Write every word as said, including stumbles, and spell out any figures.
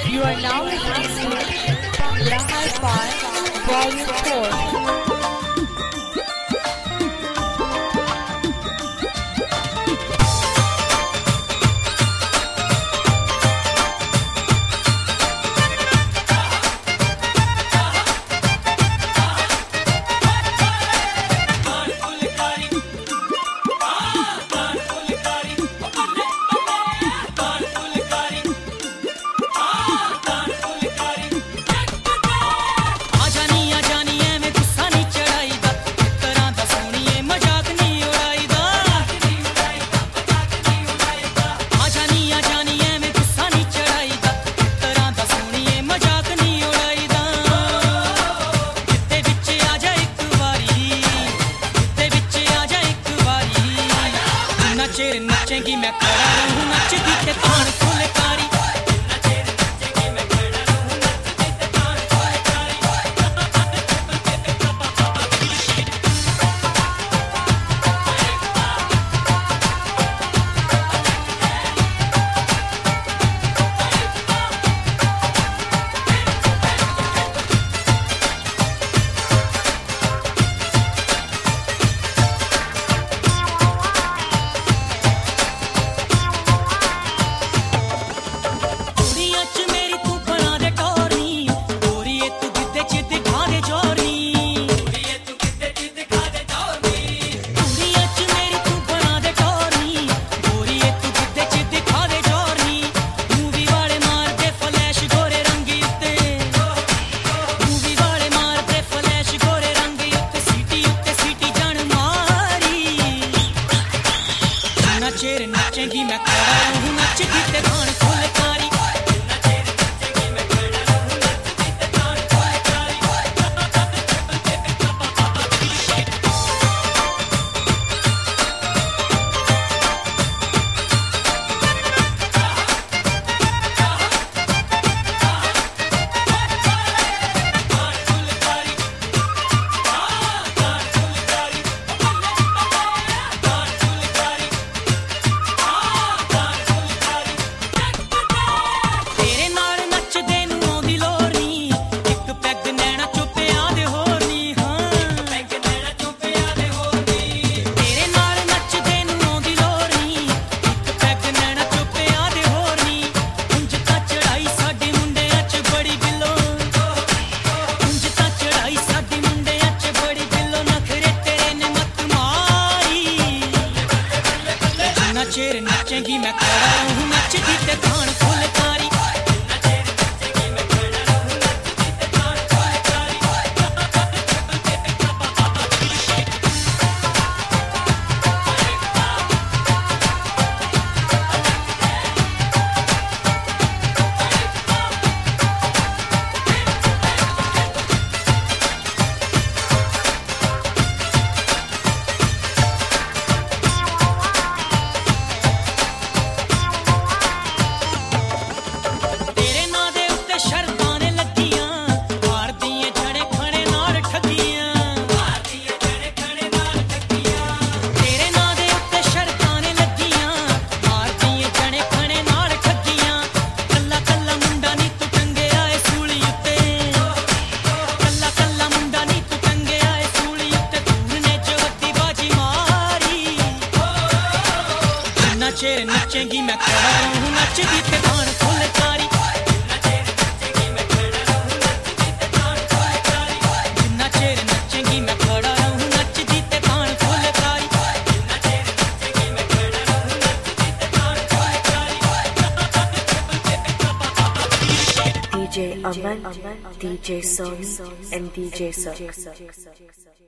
You are now listening to Lahar Park Volume four. नचेगी मैं खड़ा रहूं नचदी ते तान फुलकारी नचेगी मैं खड़ा रहूं नचदी ते तान फुलकारी नचेगी मैं खड़ा रहूं नचदी ते तान फुलकारी नचेगी मैं खड़ा रहूं नचदी ते तान फुलकारी नचेगी मैं खड़ा रहूं नचदी ते तान फुलकारी नचेगी मैं खड़ा रहूं नचदी ते तान फुलकारी नचेगी मैं खड़ा रहूं नचदी ते तान फुलकारी नचेगी मैं खड़ा रहूं नचदी ते तान फुलकारी जिन्ना चेर नचेगी मैं खड़ा रहूं नचदी ते तान फुलकारी नचेगी मैं खड़ा रहूं नचदी ते तान Phulkari D J Aman, D J Sony and D J Sir.